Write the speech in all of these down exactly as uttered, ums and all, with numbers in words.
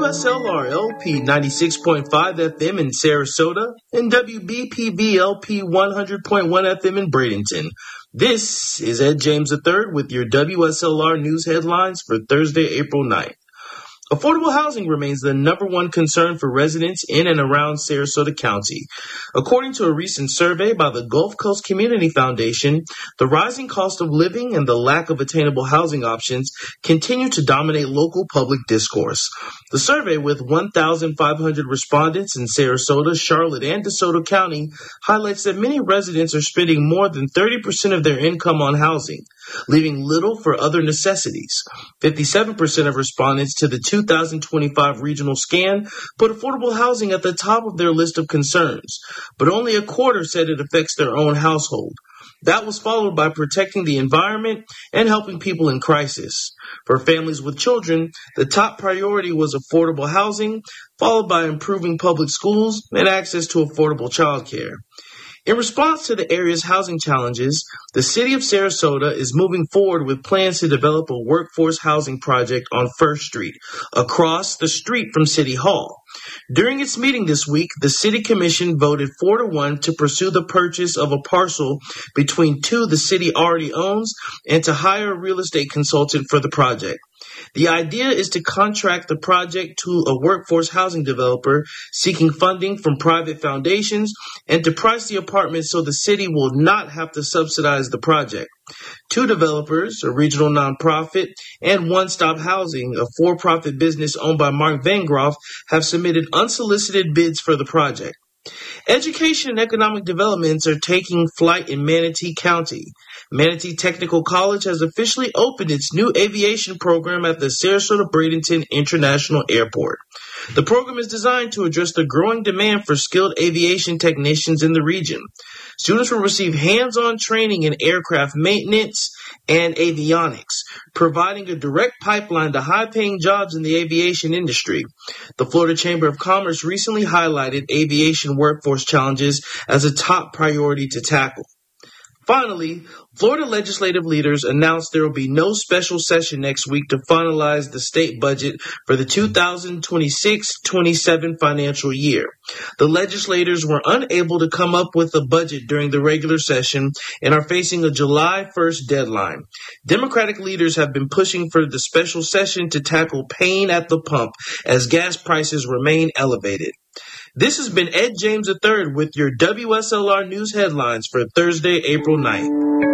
S L R L P ninety-six point five F M in Sarasota and W B P V L P one hundred point one F M in Bradenton. This is Ed James the third with your W S L R news headlines for Thursday, April ninth. Affordable housing remains the number one concern for residents in and around Sarasota County. According to a recent survey by the Gulf Coast Community Foundation, the rising cost of living and the lack of attainable housing options continue to dominate local public discourse. The survey, with one thousand five hundred respondents in Sarasota, Charlotte, and DeSoto County, highlights that many residents are spending more than thirty percent of their income on housing, leaving little for other necessities. fifty-seven percent of respondents to the two thousand twenty-five regional scan put affordable housing at the top of their list of concerns, but only a quarter said it affects their own household. That was followed by protecting the environment and helping people in crisis. For families with children, the top priority was affordable housing, followed by improving public schools and access to affordable childcare. In response to the area's housing challenges, the city of Sarasota is moving forward with plans to develop a workforce housing project on First Street, across the street from City Hall. During its meeting this week, the City Commission voted four to one to pursue the purchase of a parcel between two the city already owns and to hire a real estate consultant for the project. The idea is to contract the project to a workforce housing developer seeking funding from private foundations and to price the apartments so the city will not have to subsidize the project. Two developers, a regional nonprofit, and One Stop Housing, a for-profit business owned by Mark Van Groff, have submitted unsolicited bids for the project. Education and economic developments are taking flight in Manatee County. Manatee Technical College has officially opened its new aviation program at the Sarasota-Bradenton International Airport. The program is designed to address the growing demand for skilled aviation technicians in the region. Students will receive hands-on training in aircraft maintenance and avionics, providing a direct pipeline to high-paying jobs in the aviation industry. The Florida Chamber of Commerce recently highlighted aviation workforce challenges as a top priority to tackle. Finally, Florida legislative leaders announced there will be no special session next week to finalize the state budget for the two thousand twenty-six twenty-seven financial year. The legislators were unable to come up with a budget during the regular session and are facing a July first deadline. Democratic leaders have been pushing for the special session to tackle pain at the pump as gas prices remain elevated. This has been Ed James the third with your W S L R News headlines for Thursday, April ninth.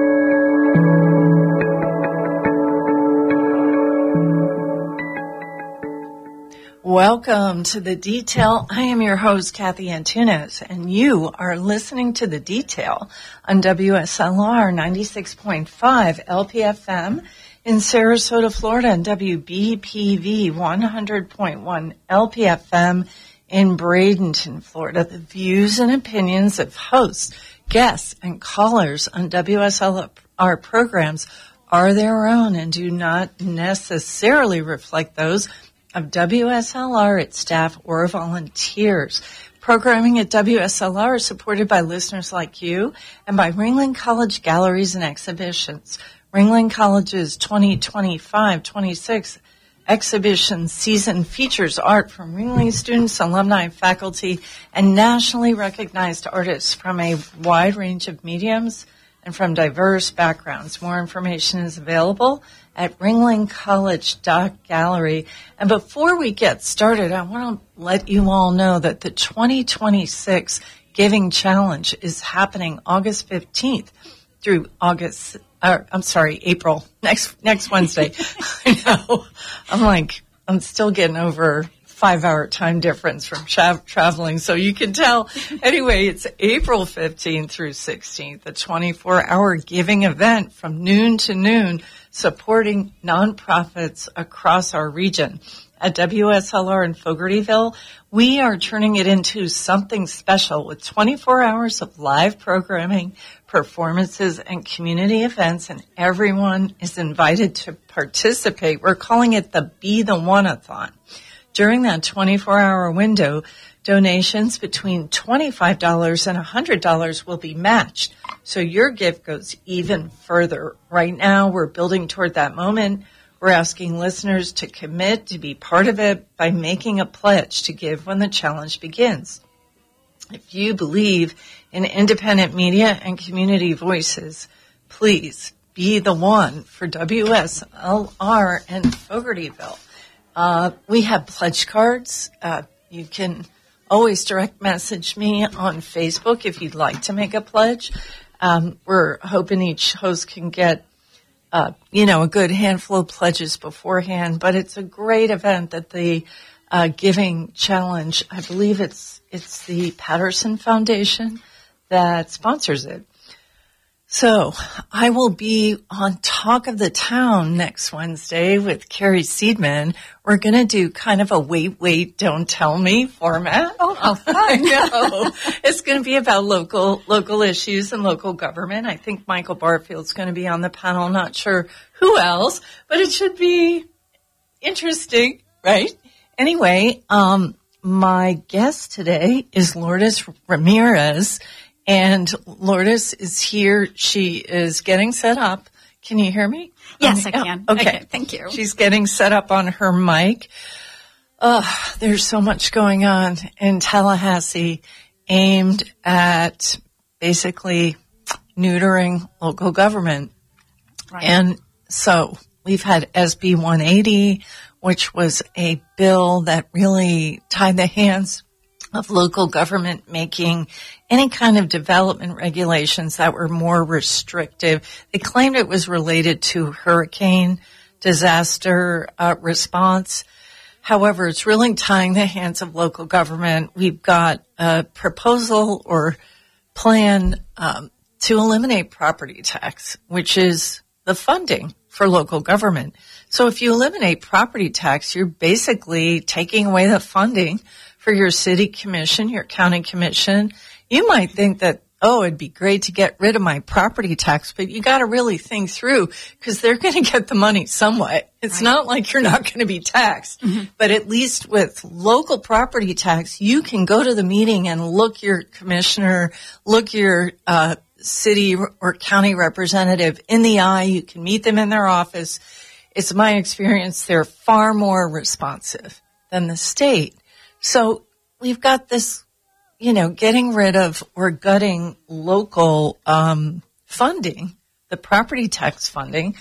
Welcome to The Detail. I am your host, Kathy Antunes, and you are listening to The Detail on W S L R ninety-six point five L P F M in Sarasota, Florida, and W B P V one hundred point one L P F M in Bradenton, Florida. The views and opinions of hosts, guests, and callers on W S L R programs are their own and do not necessarily reflect those of W S L R, its staff, or volunteers. Programming at W S L R is supported by listeners like you and by Ringling College Galleries and Exhibitions. Ringling College's twenty twenty-five twenty-six exhibition season features art from Ringling students, alumni, faculty, and nationally recognized artists from a wide range of mediums and from diverse backgrounds. More information is available at ringling college dot gallery. And before we get started, I want to let you all know that the twenty twenty-six Giving Challenge is happening August fifteenth through August Uh, I'm sorry, April, next next Wednesday. I know. I'm like, I'm still getting over five-hour time difference from tra- traveling, so you can tell. Anyway, it's April fifteenth through sixteenth, a twenty-four hour giving event from noon to noon, supporting nonprofits across our region. At W S L R in Fogartyville, we are turning it into something special with twenty-four hours of live programming, performances, and community events, and everyone is invited to participate. We're calling it the Be the One-a-thon. During that twenty-four hour window, donations between twenty-five dollars and one hundred dollars will be matched, so your gift goes even further. Right now, we're building toward that moment We're asking listeners to commit to be part of it by making a pledge to give when the challenge begins. If you believe in independent media and community voices, please be the one for W S L R and Fogartyville. Uh, we have pledge cards. Uh, you can always direct message me on Facebook if you'd like to make a pledge. Um, we're hoping each host can get Uh, you know, a good handful of pledges beforehand, but it's a great event that the uh, Giving Challenge, I believe it's it's the Patterson Foundation that sponsors it. So I will be on Talk of the Town next Wednesday with Carrie Seidman. We're going to do kind of a wait, wait, don't tell me format. Oh, how fun. I know. It's going to be about local local issues and local government. I think Michael Barfield's going to be on the panel. Not sure who else, but it should be interesting, right? Anyway, um, my guest today is Lourdes Ramirez. And Lourdes is here. She is getting set up. Can you hear me? Yes, um, I can. Okay. okay. Thank you. She's getting set up on her mic. Oh, there's so much going on in Tallahassee aimed at basically neutering local government. Right. And so we've had S B one eighty, which was a bill that really tied the hands of local government making any kind of development regulations that were more restrictive. They claimed it was related to hurricane disaster uh, response. However, it's really tying the hands of local government. We've got a proposal or plan um, to eliminate property tax, which is the funding for local government. So if you eliminate property tax, you're basically taking away the funding for your city commission, your county commission. You might think that, oh, it'd be great to get rid of my property tax, but you got to really think through because they're going to get the money some way. It's right. Not like you're not going to be taxed, mm-hmm. but at least with local property tax, you can go to the meeting and look your commissioner, look your uh, city or county representative in the eye. You can meet them in their office. It's my experience they're far more responsive than the state. So we've got this, you know, getting rid of or gutting local um, funding, the property tax funding.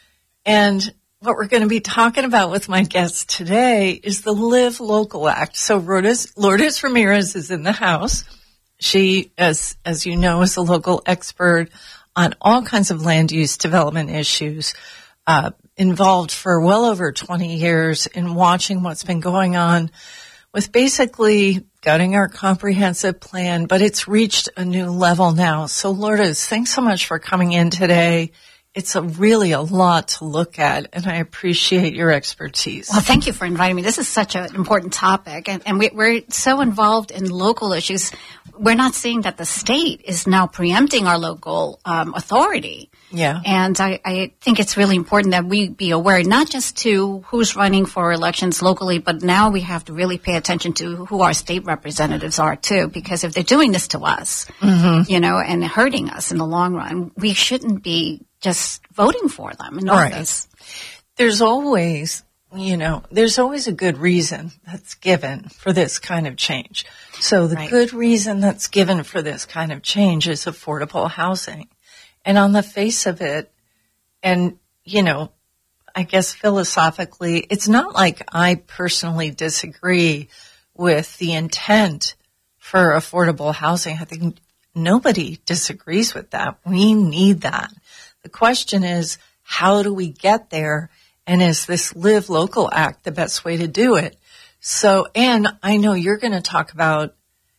And what we're going to be talking about with my guest today is the Live Local Act. So Lourdes, Lourdes Ramirez is in the house. She, as as you know, is a local expert on all kinds of land use development issues, uh, involved for well over twenty years in watching what's been going on with basically gutting our comprehensive plan, but it's reached a new level now. So Lourdes, thanks so much for coming in today. It's a really a lot to look at, and I appreciate your expertise. Well, thank you for inviting me. This is such an important topic, and, and we, we're so involved in local issues. We're not seeing that the state is now preempting our local um, authority. Yeah. And I, I think it's really important that we be aware, not just to who's running for elections locally, but now we have to really pay attention to who our state representatives are, too, because if they're doing this to us, mm-hmm. you know, and hurting us in the long run, we shouldn't be just voting for them in office. Right. There's always, you know, there's always a good reason that's given for this kind of change. So the right. good reason that's given for this kind of change is affordable housing. And on the face of it, and, you know, I guess philosophically, it's not like I personally disagree with the intent for affordable housing. I think nobody disagrees with that. We need that. The question is, how do we get there? And is this Live Local Act the best way to do it? So, and I know you're going to talk about,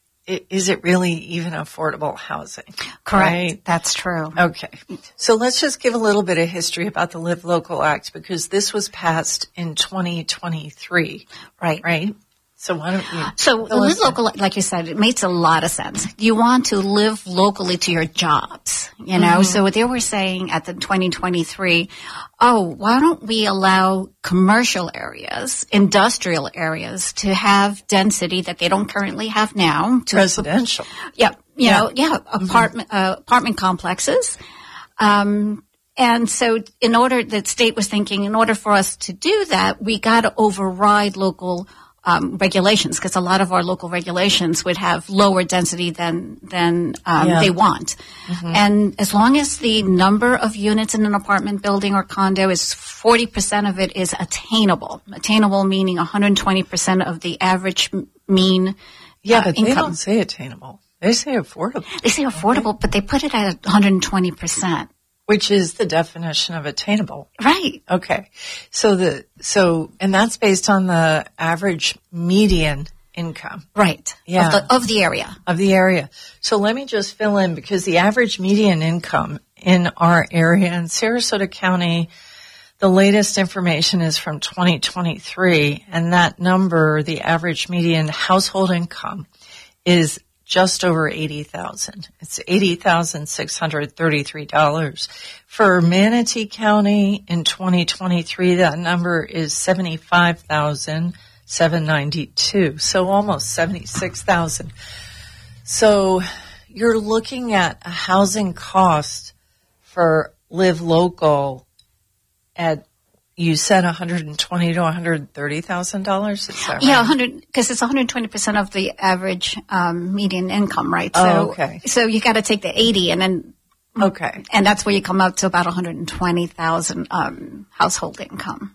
is it really even affordable housing? Correct. Right? That's true. Okay. So let's just give a little bit of history about the Live Local Act, because this was passed in twenty twenty-three. Right. Right? So why don't you? So the Live Local, like you said, it makes a lot of sense. You want to live locally to your jobs, you know? Mm-hmm. So they were saying at the twenty twenty-three, oh, why don't we allow commercial areas, industrial areas to have density that they don't currently have now? To Residential. Yeah. You yeah. know, yeah. Apartment, mm-hmm. uh, apartment complexes. Um, And so in order, the state was thinking, in order for us to do that, we got to override local um, regulations, because a lot of our local regulations would have lower density than than um, Yeah. they want. Mm-hmm. And as long as the number of units in an apartment building or condo is forty percent of it is attainable, attainable meaning one hundred twenty percent of the average m- mean Yeah, uh, but they income. don't say attainable. They say affordable, They say affordable, but they put it at one hundred twenty percent. which is the definition of attainable. Right. Okay. So the, so, and that's based on the average median income Right. Yeah. Of the, of the area. of the area. So let me just fill in, because the average median income in our area in Sarasota County, the latest information is from twenty twenty-three, and that number, the average median household income, is just over eighty thousand. It's eighty thousand six hundred thirty-three dollars. For Manatee County in twenty twenty-three, that number is seventy-five thousand seven hundred ninety-two. So almost seventy-six thousand. So you're looking at a housing cost for Live Local at, you said one hundred twenty to one hundred thirty thousand dollars. Is that right? Yeah, one hundred, because it's one hundred twenty percent of the average um, median income, right? Oh, So, okay. So you got to take the eighty, and then, Okay. and that's where you come up to about one hundred twenty thousand um, household income.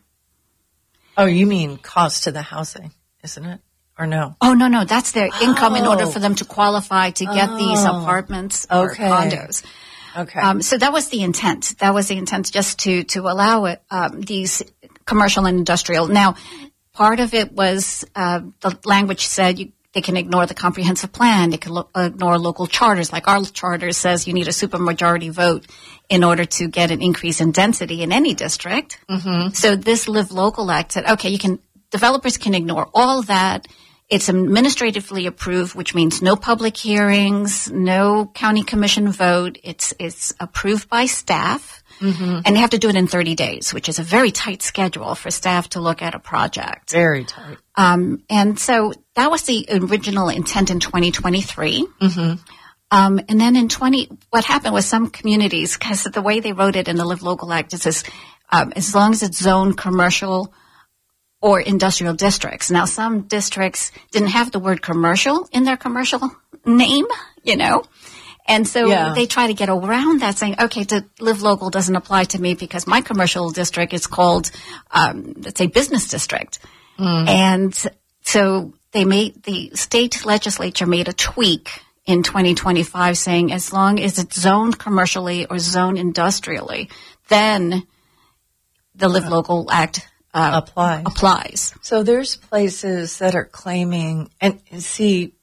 Oh, you mean cost to the housing, isn't it? Or no? Oh no, no, that's their income in order Oh. for them to qualify to get these Oh. apartments or Okay. condos. Okay. Um, so that was the intent. That was the intent, just to to allow it um, these commercial and industrial. Now, part of it was uh, the language said you, they can ignore the comprehensive plan. They can lo- ignore local charters. Like our charter says, you need a supermajority vote in order to get an increase in density in any district. Mm-hmm. So this Live Local Act said, okay, you can developers can ignore all that. It's administratively approved, which means no public hearings, no county commission vote. It's it's approved by staff, mm-hmm. and they have to do it in thirty days, which is a very tight schedule for staff to look at a project. Very tight. Um, and so that was the original intent in twenty twenty-three. Mm-hmm. Um, and then in twenty, what happened was some communities, because the way they wrote it in the Live Local Act, it says um, as long as it's zoned commercial or industrial districts. Now, some districts didn't have the word commercial in their commercial name, you know, and so Yeah. they try to get around that, saying, okay, the Live Local doesn't apply to me because my commercial district is called, um, let's say, business district. Mm. And so they made, the state legislature made a tweak in twenty twenty-five saying as long as it's zoned commercially or zoned industrially, then the Live Local Act Uh, Applies. applies. So there's places that are claiming, and see,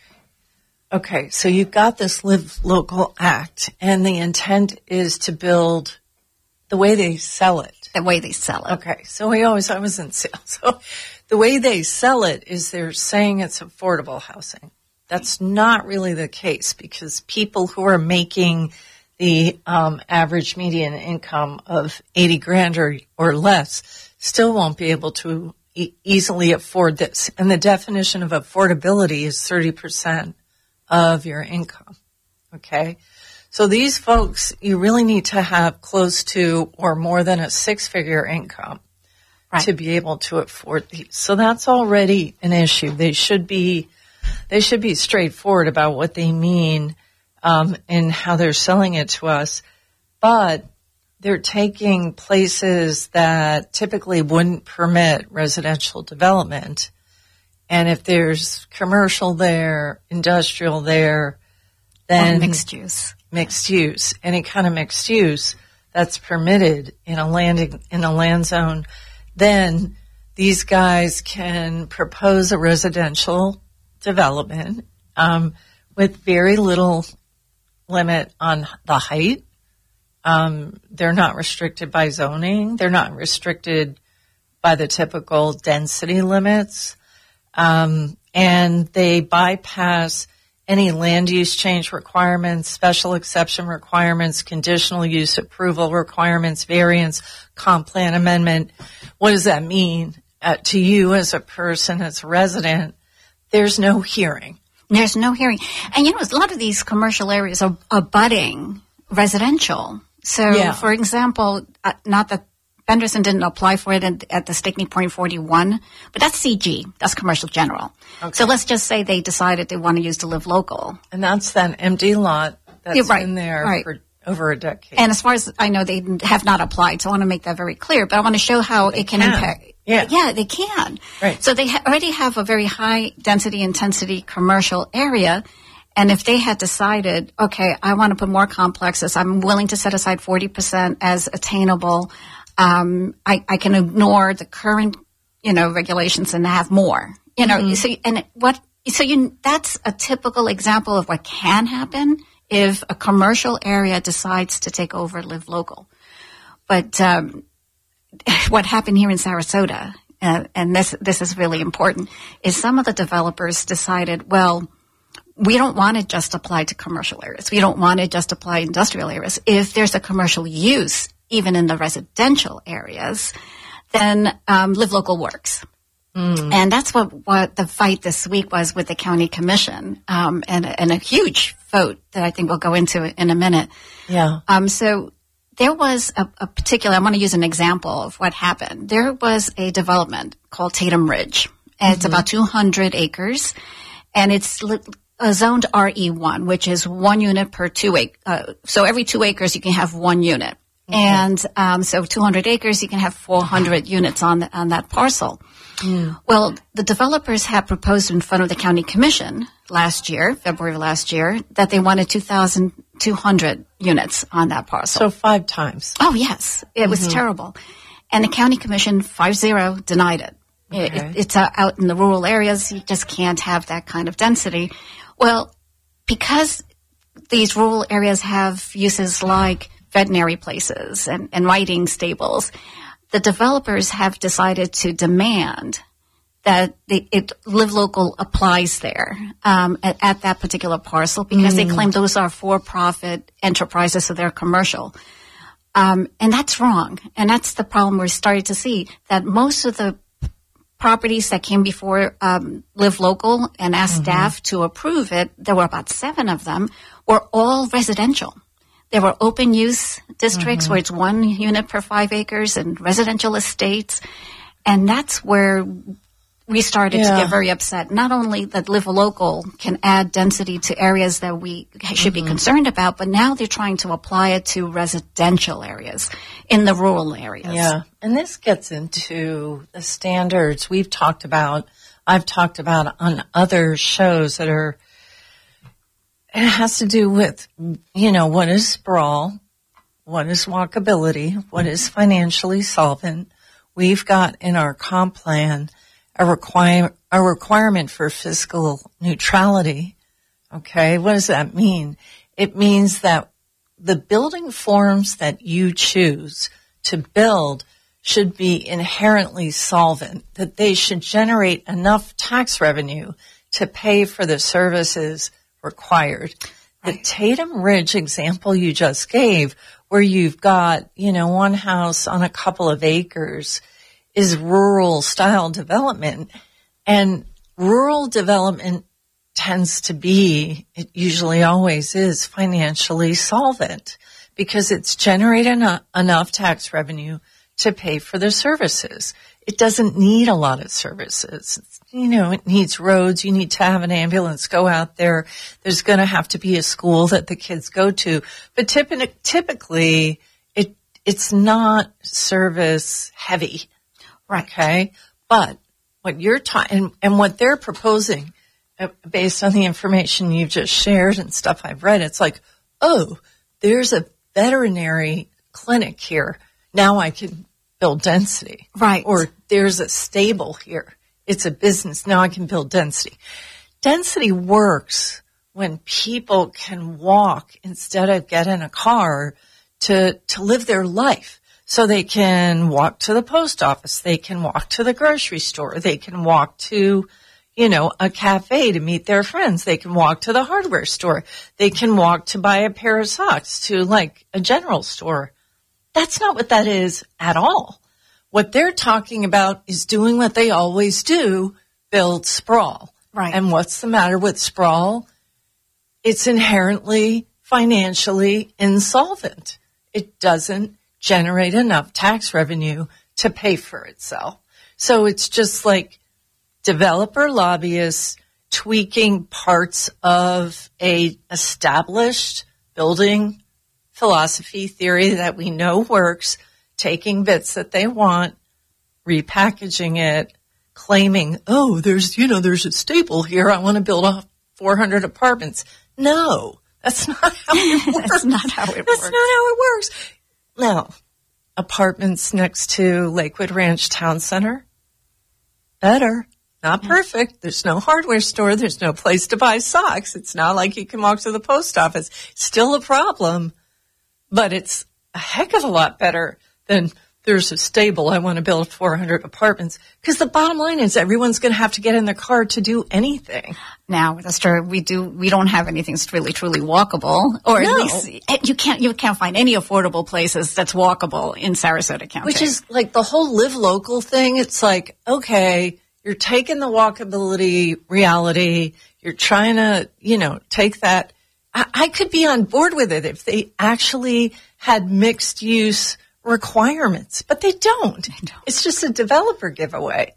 okay, so you've got this Live Local Act, and the intent is to build the way they sell it. The way they sell it. Okay, so we always, I was in sales. So the way they sell it is they're saying it's affordable housing. That's not really the case, because people who are making the um, average median income of eighty grand or, or less still won't be able to e- easily afford this. And the definition of affordability is thirty percent of your income. Okay. So these folks, you really need to have close to or more than a six figure income Right. to be able to afford these. So that's already an issue. They should be, they should be straightforward about what they mean, um, and how they're selling it to us. But they're taking places that typically wouldn't permit residential development. And if there's commercial there, industrial there, then Or mixed use. mixed use, any kind of mixed use that's permitted in a land, in a land zone, then these guys can propose a residential development, um, with very little limit on the height. Um, they're not restricted by zoning. They're not restricted by the typical density limits. Um, and they bypass any land use change requirements, special exception requirements, conditional use approval requirements, variance, comp plan amendment. What does that mean uh, to you as a person, as a resident? There's no hearing. There's no hearing. And you know, a lot of these commercial areas are abutting residential. So, Yeah. for example, uh, not that Benderson didn't apply for it at, at the Stickney Point forty-one, but that's C G. That's commercial general. Okay. So let's just say they decided they want to use the Live Local. And that's that empty lot that's Yeah, right, been there right. for over a decade. And as far as I know, they have not applied, so I want to make that very clear. But I want to show how They it can, can. impact. Yeah. yeah, they can. Right. So they ha- already have a very high density intensity commercial area. And if they had decided, okay, I want to put more complexes, I'm willing to set aside forty percent as attainable. Um, I, I can ignore the current, you know, regulations and have more. You know, Mm-hmm. so and what so you that's a typical example of what can happen if a commercial area decides to take over Live Local. But um, what happened here in Sarasota, uh, and this this is really important, is some of the developers decided, well, we don't want to just apply to commercial areas. We don't want to just apply industrial areas. If there's a commercial use, even in the residential areas, then um, Live Local works. Mm. And that's what, what the fight this week was with the county commission, um, and, and a huge vote that I think we'll go into in a minute. Yeah. Um, so there was a, a particular, I want to use an example of what happened. There was a development called Tatum Ridge. And it's about two hundred acres, and it's li- uh, zoned R E one, which is one unit per two acre. Uh, so every two acres you can have one unit. Okay. And um, so two hundred acres, you can have four hundred units on the, on that parcel. Mm. Well, the developers had proposed in front of the county commission last year, February of last year, that they wanted two thousand two hundred units on that parcel. So five times. Oh, yes. It mm-hmm. was terrible. And the county commission, five zero, denied it. Okay. It, it's uh, out in the rural areas. You just can't have that kind of density. Well, because these rural areas have uses like veterinary places and, and riding stables, the developers have decided to demand that they, it Live Local applies there um, at, at that particular parcel because mm. they claim those are for-profit enterprises, so they're commercial. Um, and that's wrong. And that's the problem we're starting to see, that most of the properties that came before um, Live Local and asked mm-hmm. staff to approve it, there were about seven of them, were all residential. There were open use districts mm-hmm. where it's one unit per five acres and residential estates. And that's where we started yeah. to get very upset. Not only that Live Local can add density to areas that we should mm-hmm. be concerned about, but now they're trying to apply it to residential areas in the rural areas. Yeah. And this gets into the standards we've talked about, I've talked about on other shows that are, it has to do with, you know, what is sprawl, what is walkability, what is financially solvent. We've got in our comp plan a require a requirement for fiscal neutrality. Okay, what does that mean? It means that the building forms that you choose to build should be inherently solvent, that they should generate enough tax revenue to pay for the services required. Right. The Tatum Ridge example you just gave, where you've got, you know, one house on a couple of acres, is rural style development. And rural development tends to be, it usually always is, financially solvent because it's generating enough, enough tax revenue to pay for the services. It doesn't need a lot of services. You know, it needs roads. You need to have an ambulance go out there. There's going to have to be a school that the kids go to. But typ- typically, it it's not service heavy. Right. Okay. But what you're talking, and, and what they're proposing, uh, based on the information you've just shared and stuff I've read, it's like, oh, there's a veterinary clinic here. Now I can build density. Right. Or there's a stable here. It's a business. Now I can build density. Density works when people can walk instead of get in a car to, to live their life. So they can walk to the post office. They can walk to the grocery store. They can walk to, you know, a cafe to meet their friends. They can walk to the hardware store. They can walk to buy a pair of socks to like a general store. That's not what that is at all. What they're talking about is doing what they always do, build sprawl. Right. And what's the matter with sprawl? It's inherently financially insolvent. it doesn't generate enough tax revenue to pay for itself. So it's just like developer lobbyists tweaking parts of a established building philosophy theory that we know works, taking bits that they want, repackaging it, claiming, oh, there's, you know, there's a staple here. I want to build a four hundred apartments. No, that's not how it works. That's not how it That's works. not how it works. Now, apartments next to Lakewood Ranch Town Center, better. Not perfect. There's no hardware store. There's no place to buy socks. It's not like you can walk to the post office. Still a problem, but it's a heck of a lot better than there's a stable. I want to build four hundred apartments, because the bottom line is everyone's going to have to get in their car to do anything. Now, that's true. We do. We don't have anything that's really, truly walkable, or No. at least you can't. You can't find any affordable places that's walkable in Sarasota County. Which is like the whole live local thing. It's like, okay, you're taking the walkability reality. You're trying to, you know, take that. I, I could be on board with it if they actually had mixed use requirements, but they don't. They don't. It's just a developer giveaway.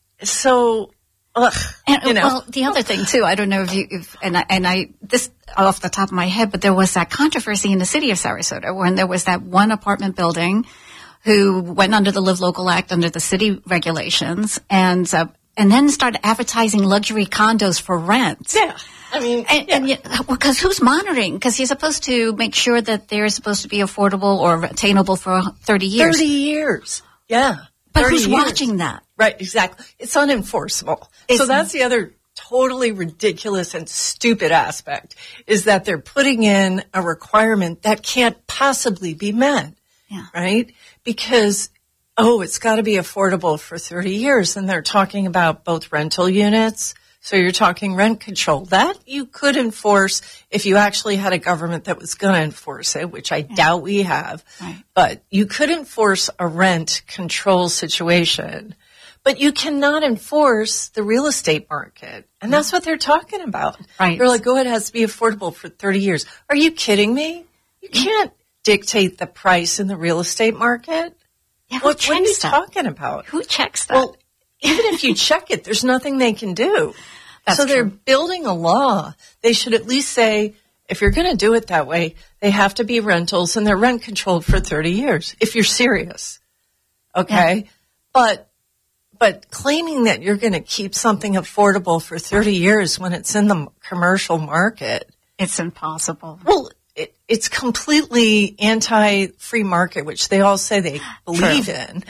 So, ugh, And, you know. well, the other thing too, I don't know if you, if, and I, and I, this off the top of my head, but there was that controversy in the city of Sarasota when there was that one apartment building who went under the Live Local Act, under the city regulations, and uh, and then started advertising luxury condos for rent. Yeah. I mean, And, yeah. and yet, because who's monitoring? Because you're supposed to make sure that they're supposed to be affordable or attainable for thirty years. thirty years. Yeah. But thirty who's years. watching that? Right, exactly. It's unenforceable. It's- so that's the other totally ridiculous and stupid aspect, is that they're putting in a requirement that can't possibly be met. Yeah. Right? Because, oh, it's got to be affordable for thirty years. And they're talking about both rental units. So you're talking rent control. That you could enforce if you actually had a government that was going to enforce it, which I doubt we have. Right. But you could enforce a rent control situation. But you cannot enforce the real estate market. And that's what they're talking about. Right. They're like, go ahead, it has to be affordable for thirty years. Are you kidding me? You can't dictate the price in the real estate market. Yeah, who What, what are you checks that? talking about? Who checks that? Well, even if you check it, there's nothing they can do. That's so they're true. building a law. They should at least say, if you're going to do it that way, they have to be rentals and they're rent controlled for thirty years, if you're serious. Okay? Yeah. But, but claiming that you're going to keep something affordable for thirty years when it's in the commercial market, It's impossible. well, it, it's completely anti-free market, which they all say they believe True. in.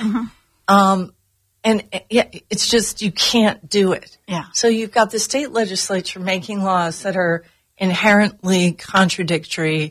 Um, and uh, yeah, it's just, you can't do it. Yeah. So you've got the state legislature making laws that are inherently contradictory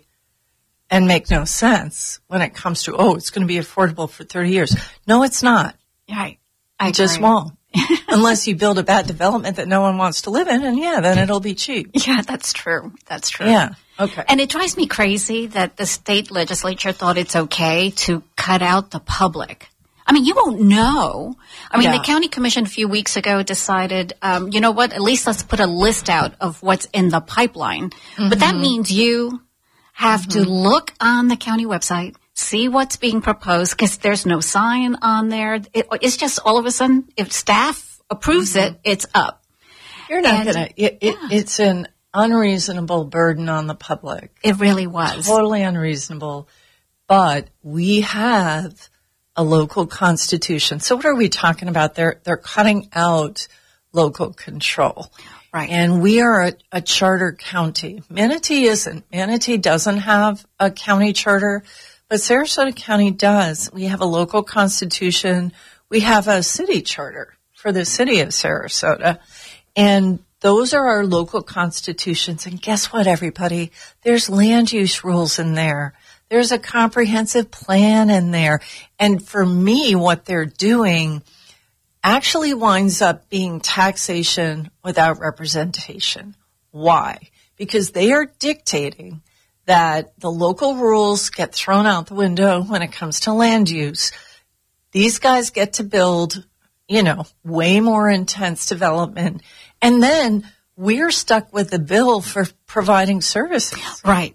and make no sense when it comes to, oh, it's going to be affordable for thirty years. No, it's not. Right. I It just agree. won't. Unless you build a bad development that no one wants to live in, and yeah, then it'll be cheap. Yeah, that's true. That's true. Yeah. Okay. And it drives me crazy that the state legislature thought it's okay to cut out the public. I mean, you won't know. I mean, Yeah. the county commission a few weeks ago decided, um, you know what, at least let's put a list out of what's in the pipeline. But that means you have to look on the county website, see what's being proposed, because there's no sign on there. It, it's just all of a sudden, if staff approves it, it's up. You're not And- going to, it, it, it's an unreasonable burden on the public. It really was. Totally unreasonable. But we have a local constitution. So what are we talking about? They're, they're cutting out local control. Right. And we are a, a charter county. Manatee isn't. Manatee doesn't have a county charter, but Sarasota County does. We have a local constitution. We have a city charter for the city of Sarasota. And those are our local constitutions. And guess what, everybody? There's land use rules in there. There's a comprehensive plan in there. And for me, what they're doing actually winds up being taxation without representation. Why? Because they are dictating that the local rules get thrown out the window when it comes to land use. These guys get to build, you know, way more intense development. And then we're stuck with the bill for providing services. Right.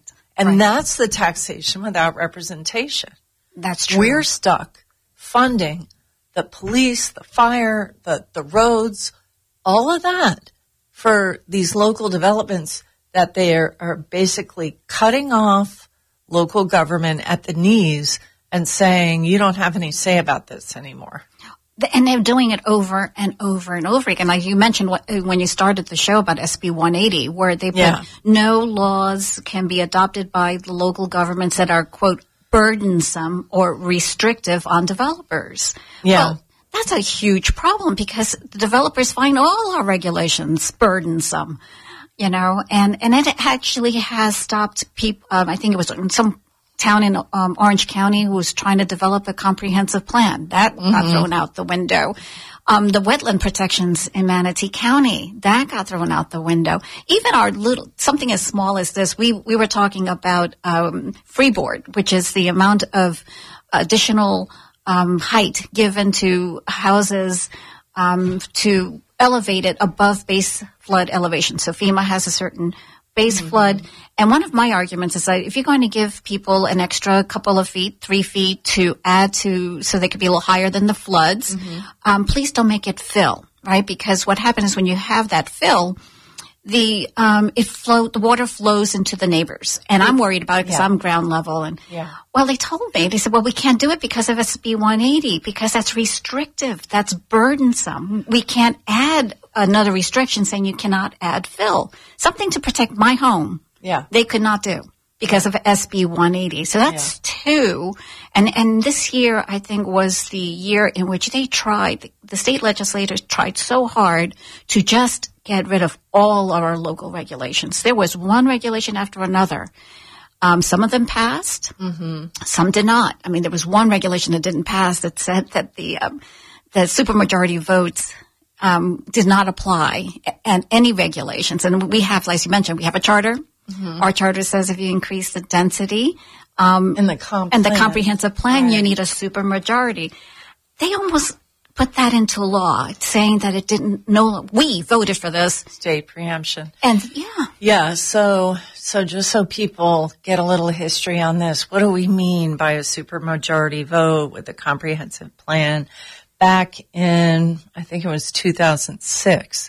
And right. that's the taxation without representation. That's true. We're stuck funding the police, the fire, the, the roads, all of that for these local developments that they are, are basically cutting off local government at the knees and saying, you don't have any say about this anymore. And they're doing it over and over and over again. Like you mentioned what, when you started the show about S B one eighty, where they put yeah. no laws can be adopted by the local governments that are, quote, burdensome or restrictive on developers. Yeah. Well, that's a huge problem because the developers find all our regulations burdensome, you know, and, and it actually has stopped people. Um, I think it was in some town in um, Orange County who was trying to develop a comprehensive plan. That mm-hmm. got thrown out the window. Um, the wetland protections in Manatee County, that got thrown out the window. Even our little, something as small as this, we, we were talking about um, freeboard, which is the amount of additional um, height given to houses um, to elevate it above base flood elevation. So FEMA has a certain base mm-hmm. flood. And one of my arguments is that if you're going to give people an extra couple of feet, three feet to add to, so they could be a little higher than the floods, mm-hmm. um, please don't make it fill, right? Because what happens is when you have that fill, the, um, it flow, the water flows into the neighbors. And I'm worried about it because yeah. I'm ground level. And, yeah. well, they told me, they said, well, we can't do it because of S B one eighty, because that's restrictive. That's burdensome. We can't add another restriction saying you cannot add fill. Something to protect my home. Yeah. They could not do because of S B one eighty. So that's yeah. two. And, and this year, I think, was the year in which they tried, the state legislators tried so hard to just get rid of all of our local regulations. There was one regulation after another. Um, some of them passed. Mm-hmm. Some did not. I mean, there was one regulation that didn't pass that said that the, um, the supermajority votes Um, did not apply and any regulations. And we have, as you mentioned, we have a charter. Mm-hmm. Our charter says if you increase the density, um, in the comp and the plan. comprehensive plan, right. you need a supermajority. They almost put that into law, saying that it didn't, no, we voted for this. State preemption. And yeah. Yeah. So, so just so people get a little history on this, what do we mean by a supermajority vote with a comprehensive plan? Back in, I think it was two thousand six,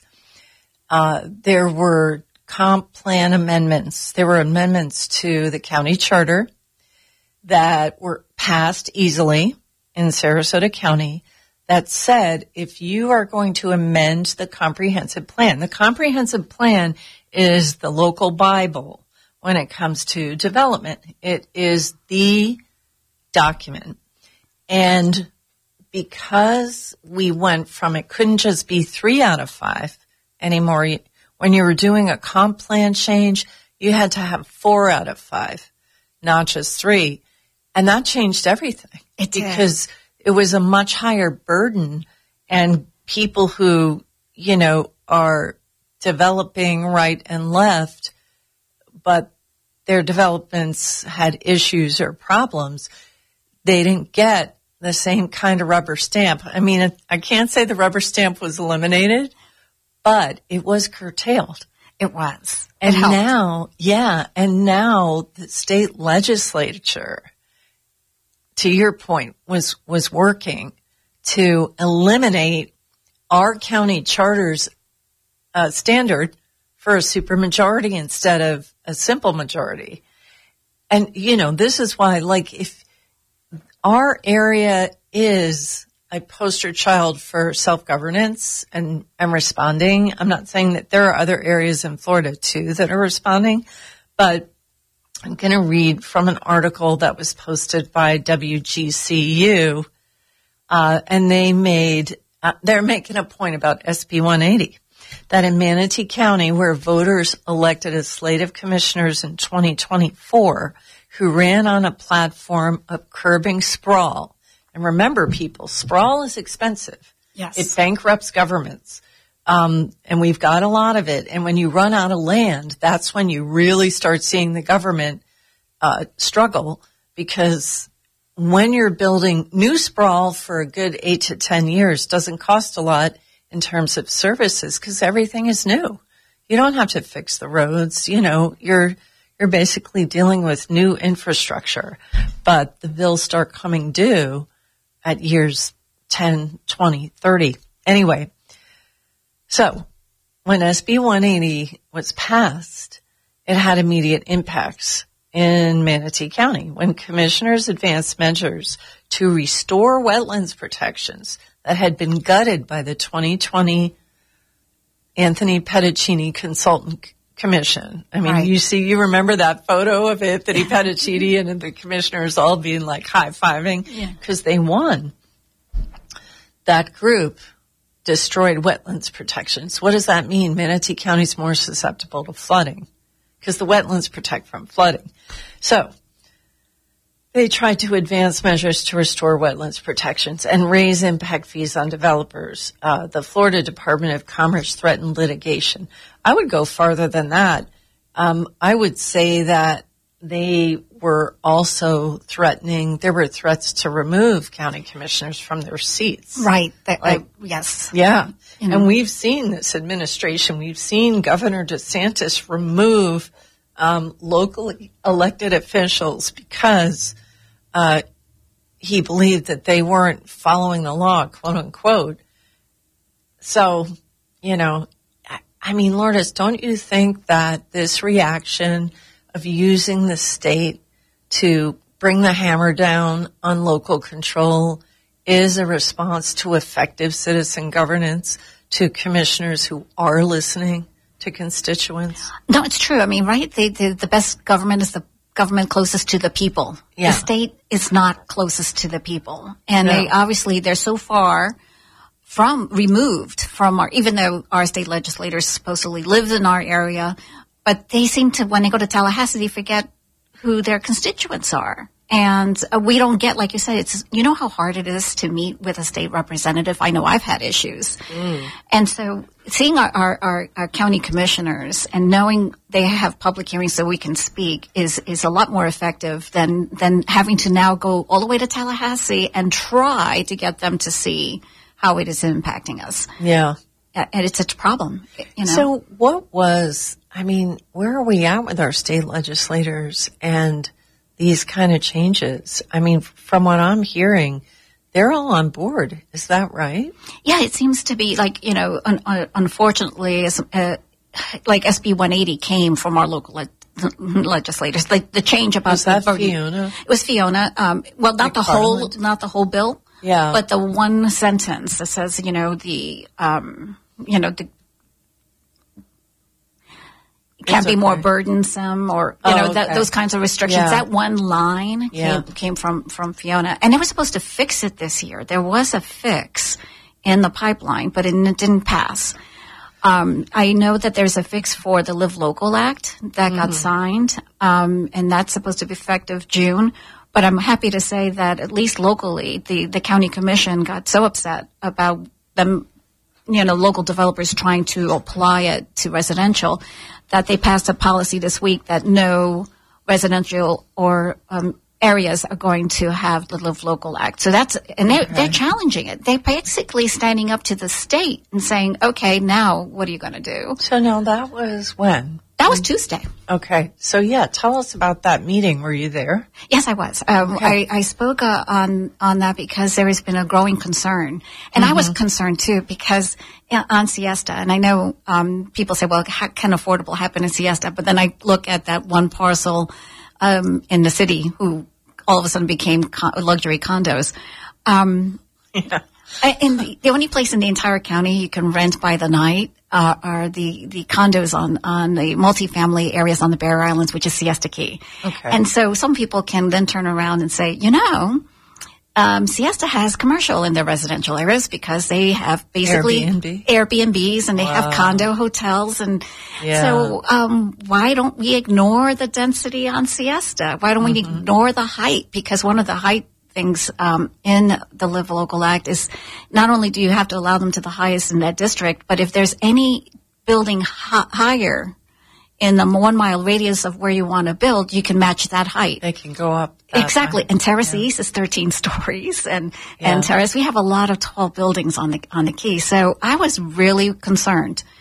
uh, there were comp plan amendments. There were amendments to the county charter that were passed easily in Sarasota County that said if you are going to amend the comprehensive plan, the comprehensive plan is the local Bible when it comes to development. It is the document. And because we went from it couldn't just be three out of five anymore. When you were doing a comp plan change, you had to have four out of five, not just three. And that changed everything. It did. Because it was a much higher burden, and people who, you know, are developing right and left, but their developments had issues or problems, they didn't get the same kind of rubber stamp. I mean, I can't say the rubber stamp was eliminated, but it was curtailed. It was. And it helped. now, yeah, and now the state legislature, to your point, was, was working to eliminate our county charter's uh, standard for a supermajority instead of a simple majority. And, you know, this is why, like, if our area is a poster child for self-governance and, and responding. I'm not saying that there are other areas in Florida, too, that are responding, but I'm going to read from an article that was posted by W G C U, uh, and they made, uh, they're making a point about S B one eighty, that in Manatee County, where voters elected a slate of commissioners in twenty twenty-four, who ran on a platform of curbing sprawl. And remember, people, sprawl is expensive. Yes. It bankrupts governments. Um, and we've got a lot of it. And when you run out of land, that's when you really start seeing the government uh, struggle, because when you're building new sprawl for a good eight to ten years doesn't cost a lot in terms of services because everything is new. You don't have to fix the roads. You know, you're you're basically dealing with new infrastructure, but the bills start coming due at years ten, twenty, thirty. Anyway, so when S B one eighty was passed, it had immediate impacts in Manatee County when commissioners advanced measures to restore wetlands protections that had been gutted by the twenty twenty Anthony Pedicini Consultant Commission. I mean, right. you see, you remember that photo of Anthony Pedicini and the commissioners all being like high-fiving because yeah. they won. That group destroyed wetlands protections. What does that mean? Manatee County is more susceptible to flooding because the wetlands protect from flooding. So they tried to advance measures to restore wetlands protections and raise impact fees on developers. Uh, the Florida Department of Commerce threatened litigation. I would go farther than that. Um, I would say that they were also threatening, there were threats to remove county commissioners from their seats. Right. That, like, uh, yes. Yeah. You know. And we've seen this administration, we've seen Governor DeSantis remove um, locally elected officials because uh, he believed that they weren't following the law, quote unquote. So, you know, I, I mean, Lourdes, don't you think that this reaction of using the state to bring the hammer down on local control is a response to effective citizen governance, to commissioners who are listening to constituents? No, it's true. I mean, right? The, the, the best government is the government closest to the people. Yeah. The state is not closest to the people. And no. they obviously, they're so far from, removed from our, even though our state legislators supposedly live in our area, but they seem to, when they go to Tallahassee, they forget who their constituents are. And uh, we don't get, like you said, it's, you know how hard it is to meet with a state representative? I know I've had issues. Mm. And so seeing our, our, our, our county commissioners and knowing they have public hearings so we can speak is, is a lot more effective than, than having to now go all the way to Tallahassee and try to get them to see how it is impacting us. Yeah. And it's a problem, you know. So what was, I mean, where are we at with our state legislators and these kind of changes? I mean, from what I'm hearing, they're all on board. Is that right? Yeah, it seems to be like, you know, un- un- unfortunately, uh, like S B one eighty came from our local le- legislators. Like the change about was that the, Fiona? It was Fiona. Um, well, not the, the whole, not the whole bill. Yeah. But the one sentence that says, you know, the, um, you know, the, can't be okay. more burdensome or, you oh, know, that, okay. those kinds of restrictions. Yeah. That one line yeah. came, came from, from Fiona. And they were supposed to fix it this year. There was a fix in the pipeline, but it, it didn't pass. Um, I know that there's a fix for the Live Local Act that mm-hmm. got signed, um, and that's supposed to be effective June. But I'm happy to say that at least locally, the, the county commission got so upset about them, you know, local developers trying to apply it to residential that they passed a policy this week that no residential or um, areas are going to have the Live Local Act. So that's, and they're, okay. they're challenging it. They're basically standing up to the state and saying, okay, now what are you going to do? So now that was when? That was Tuesday. Okay. So yeah, tell us about that meeting. Were you there? Yes, I was. Um, okay. I, I spoke uh, on, on that because there has been a growing concern. And mm-hmm. I was concerned too because uh, on Siesta, and I know um, people say, well, how can affordable happen in Siesta? But then I look at that one parcel um, in the city who all of a sudden became con- luxury condos. Um, yeah. And the, the only place in the entire county you can rent by the night uh, are the, the condos on, on the multifamily areas on the Bear Islands, which is Siesta Key. Okay. And so some people can then turn around and say, you know, um, Siesta has commercial in their residential areas because they have basically Airbnb? Airbnbs and they wow. have condo hotels. And yeah. so um, why don't we ignore the density on Siesta? Why don't mm-hmm. we ignore the height? Because one of the height things um, in the Live Local Act is not only do you have to allow them to the highest in that district, but if there's any building hi- higher in the one mile radius of where you want to build, you can match that height. They can go up. Exactly. Height. And Terrace yeah. East is thirteen stories and, yeah. and Terrace, we have a lot of tall buildings on the, on the Key. So I was really concerned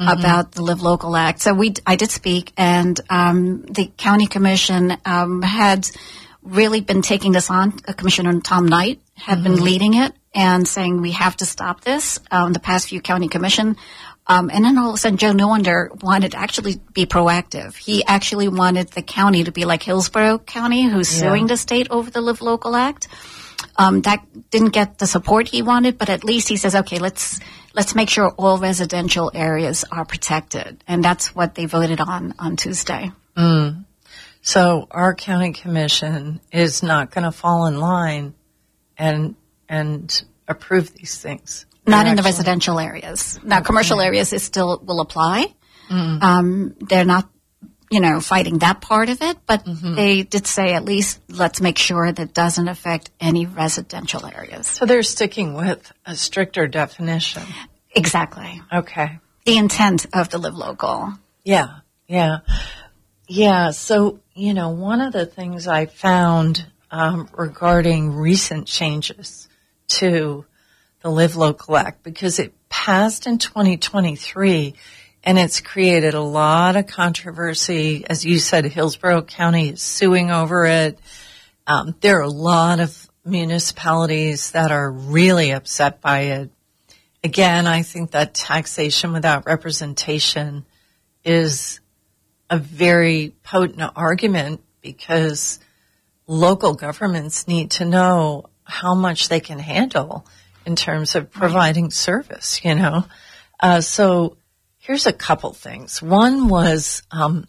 mm-hmm. about the Live Local Act. So we, I did speak, and um, the county commission um, had really been taking this on. Uh, Commissioner Tom Knight had mm-hmm. been leading it and saying we have to stop this. Um, the past few county commission. Um, and then all of a sudden, Joe Newender wanted to actually be proactive. He actually wanted the county to be like Hillsborough County, who's yeah. suing the state over the Live Local Act. Um, that didn't get the support he wanted, but at least he says, okay, let's let's make sure all residential areas are protected. And that's what they voted on on Tuesday. Mm. So our county commission is not going to fall in line and and approve these things. Not in the residential areas. Now, commercial okay. areas, it still will apply. Mm. Um, they're not, you know, fighting that part of it, but mm-hmm. they did say at least let's make sure that doesn't affect any residential areas. So they're sticking with a stricter definition. Exactly. Okay. The intent of the Live Local. Yeah, yeah. Yeah, so, you know, one of the things I found um, regarding recent changes to the Live Local Act, because it passed in twenty twenty-three and it's created a lot of controversy. As you said, Hillsborough County is suing over it. Um, there are a lot of municipalities that are really upset by it. Again, I think that taxation without representation is a very potent argument because local governments need to know how much they can handle in terms of providing service, you know. Uh, so here's a couple things. One was um,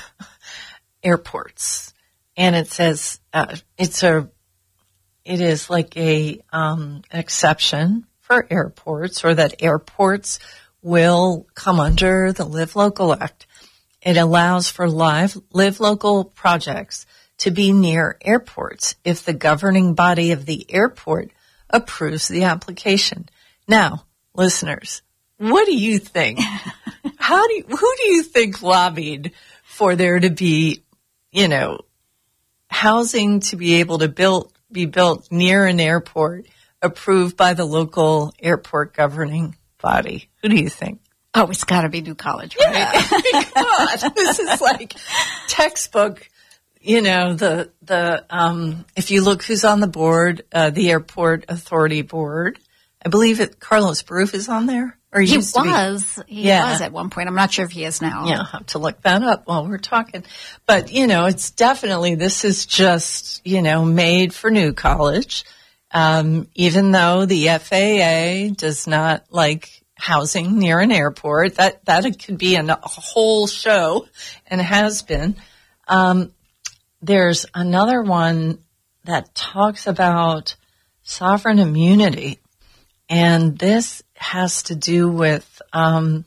airports, and it says uh, it's a, it is like a um, an exception for airports, or that airports will come under the Live Local Act. It allows for live Live Local projects to be near airports if the governing body of the airport approves the application. Now, listeners, what do you think? How do you, who do you think lobbied for there to be, you know, housing to be able to build be built near an airport approved by the local airport governing body? Who do you think? Oh, it's got to be New College, right? Yeah, God, this is like textbook. You know, the, the, um, if you look who's on the board, uh, the Airport Authority Board, I believe it, Carlos Baruf is on there. Or he used was. To be. He yeah. was at one point. I'm not sure if he is now. Yeah, I'll have to look that up while we're talking. But, you know, it's definitely, this is just, you know, made for New College. Um, even though the F A A does not like housing near an airport, that, that could be a whole show and has been. Um, There's another one that talks about sovereign immunity, and this has to do with um,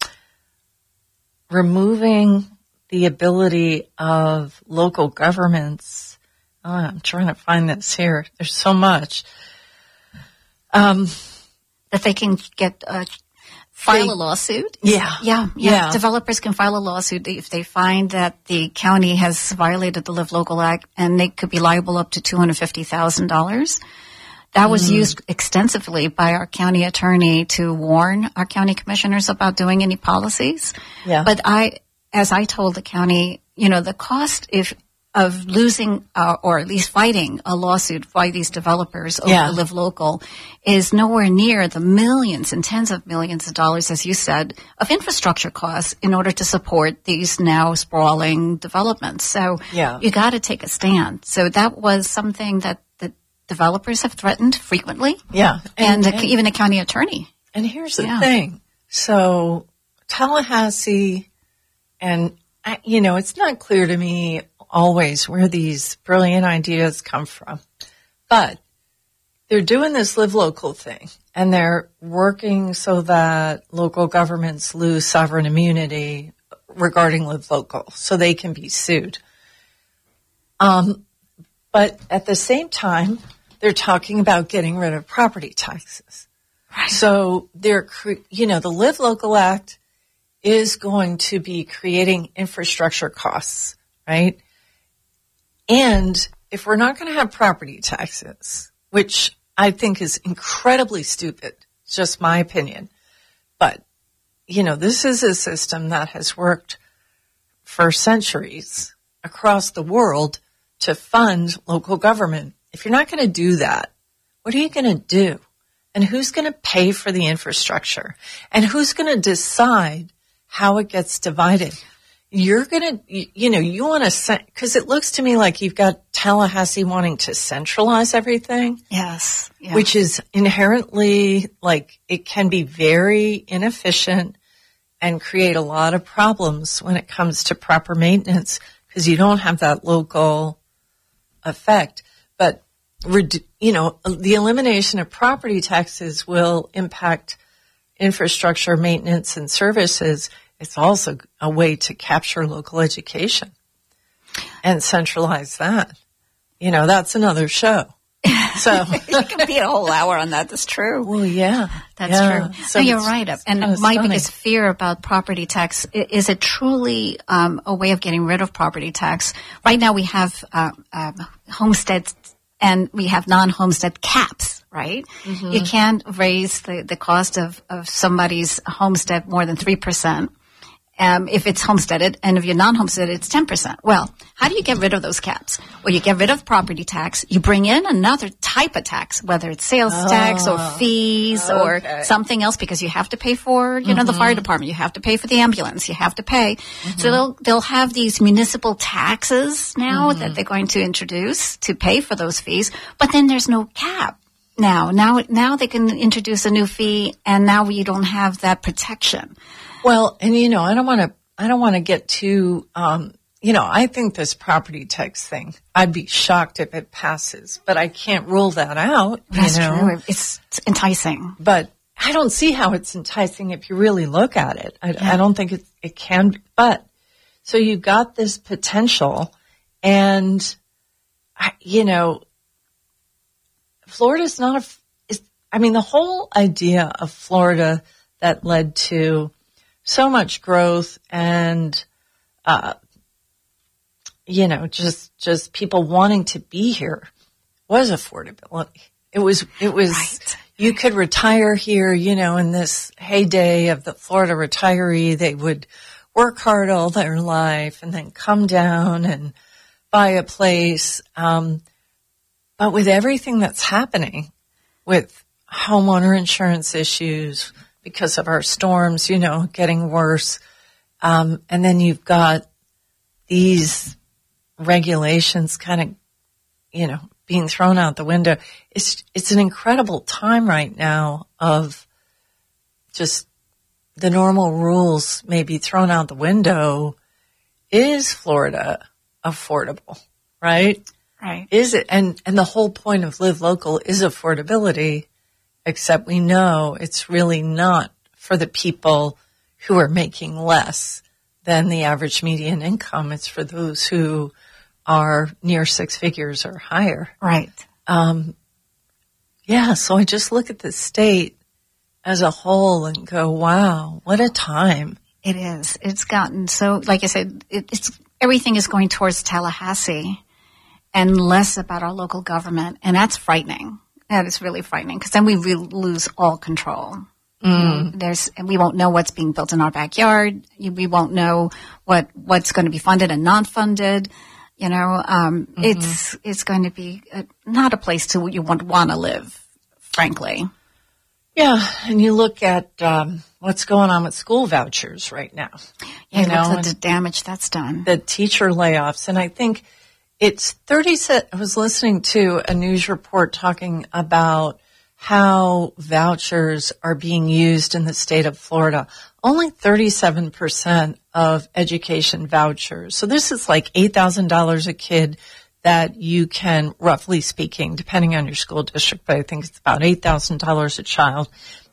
removing the ability of local governments. Oh, I'm trying to find this here. There's so much. Um, that they can get uh, file they, a lawsuit? Yeah. yeah. Yeah. Yeah. Developers can file a lawsuit if they find that the county has violated the Live Local Act, and they could be liable up to two hundred fifty thousand dollars. That was mm. used extensively by our county attorney to warn our county commissioners about doing any policies. Yeah. But I, as I told the county, you know, the cost if of losing uh, or at least fighting a lawsuit by these developers over yeah. Live Local is nowhere near the millions and tens of millions of dollars, as you said, of infrastructure costs in order to support these now sprawling developments. So yeah. you got to take a stand. So that was something that the developers have threatened frequently. Yeah. And, and, the, and even the county attorney. And here's the yeah. thing. So Tallahassee, and, I, you know, it's not clear to me always where these brilliant ideas come from. But they're doing this Live Local thing, and they're working so that local governments lose sovereign immunity regarding Live Local so they can be sued. Um, but at the same time, they're talking about getting rid of property taxes. Right. So they're, you know, the Live Local Act is going to be creating infrastructure costs, right? And if we're not going to have property taxes, which I think is incredibly stupid, it's just my opinion, but you know, this is a system that has worked for centuries across the world to fund local government. If you're not going to do that, what are you going to do? And who's going to pay for the infrastructure? And who's going to decide how it gets divided? You're going to, you know, you want to, because it looks to me like you've got Tallahassee wanting to centralize everything. Yes. yes. Which is inherently, like, it can be very inefficient and create a lot of problems when it comes to proper maintenance because you don't have that local effect. But, you know, the elimination of property taxes will impact infrastructure, maintenance, and services. It's also a way to capture local education and centralize that. You know, that's another show. So it can be a whole hour on that. That's true. Well, yeah, that's yeah. true. So no, you're right. And my stunning. biggest fear about property tax is it truly um, a way of getting rid of property tax? Right now, we have uh, uh, homesteads and we have non-homestead caps. Right? Mm-hmm. You can't raise the, the cost of, of somebody's homestead more than three percent. Um, if it's homesteaded, and if you're non-homesteaded, it's ten percent. Well, how do you get rid of those caps? Well, you get rid of property tax. You bring in another type of tax, whether it's sales oh, tax or fees okay. or something else, because you have to pay for, you mm-hmm. know, the fire department. You have to pay for the ambulance. You have to pay. Mm-hmm. So they'll, they'll have these municipal taxes now mm-hmm. that they're going to introduce to pay for those fees, but then there's no cap. Now, now, now they can introduce a new fee, and now you don't have that protection. Well, and you know, I don't want to, I don't want to get too, um, you know, I think this property tax thing, I'd be shocked if it passes, but I can't rule that out. That's you know? true. It's, it's enticing. But I don't see how it's enticing if you really look at it. I, yeah. I don't think it, it can be. But so you've got this potential, and, I, you know, Florida's not a, is, I mean, the whole idea of Florida that led to so much growth and, uh, you know, just, just people wanting to be here was affordability. It was, it was, right. You could retire here, you know, in this heyday of the Florida retiree. They would work hard all their life and then come down and buy a place. Um, but with everything that's happening with homeowner insurance issues, because of our storms, you know, getting worse. Um, and then you've got these regulations kind of, you know, being thrown out the window. It's, it's an incredible time right now of just the normal rules may be thrown out the window. Is Florida affordable, right? Right. Is it? And, and the whole point of Live Local is affordability. Except we know it's really not for the people who are making less than the average median income. It's for those who are near six figures or higher. Right. Um, yeah, so I just look at the state as a whole and go, wow, what a time. It is. It's gotten so, like I said, it, it's everything is going towards Tallahassee and less about our local government, and that's frightening. That is really frightening because then we re- lose all control. Mm. There's, and we won't know what's being built in our backyard. We won't know what what's going to be funded and not funded. You know, um, mm-hmm. it's it's going to be a, not a place to you want want to live, frankly. Yeah, and you look at um, what's going on with school vouchers right now. Yeah, you know, the damage that's done. The teacher layoffs, and I think. It's thirty. I was listening to a news report talking about how vouchers are being used in the state of Florida. Only thirty-seven percent of education vouchers. So this is like eight thousand dollars a kid that you can, roughly speaking, depending on your school district, but I think it's about eight thousand dollars a child.